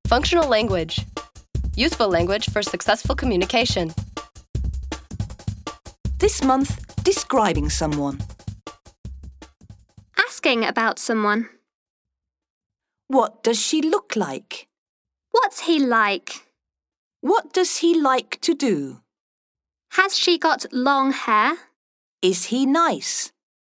Functional language. Useful language for successful communication. This month, describing someone. Asking about someone. What does she look like? What's he like? What does he like to do? Has she got long hair? Is he nice?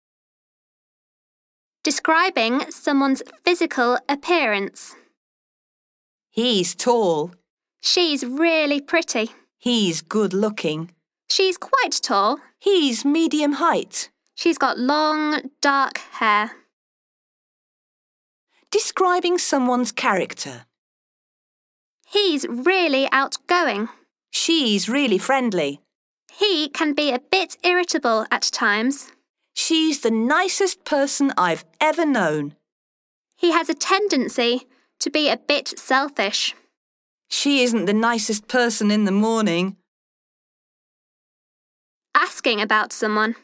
Describing someone's physical appearance. He's tall. She's really pretty. He's good looking. She's quite tall. He's medium height. She's got long, dark hair. Describing someone's character. He's really outgoing. She's really friendly. He can be a bit irritable at times. She's the nicest person I've ever known. He has a tendency to be a bit selfish. She isn't the nicest person in the morning. Asking about someone.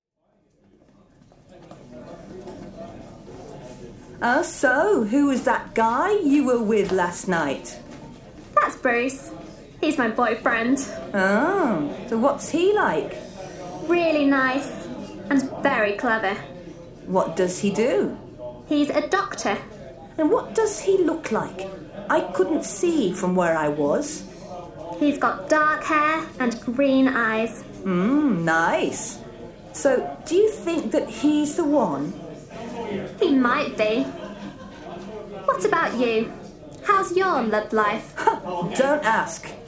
So, who was that guy you were with last night? That's Bruce. He's my boyfriend. So what's he like? Really nice and very clever. What does he do? He's a doctor. And what does he look like? I couldn't see from where I was. He's got dark hair and green eyes. Nice. So, do you think that he's the one? He might be. What about you? How's your love life? Don't ask.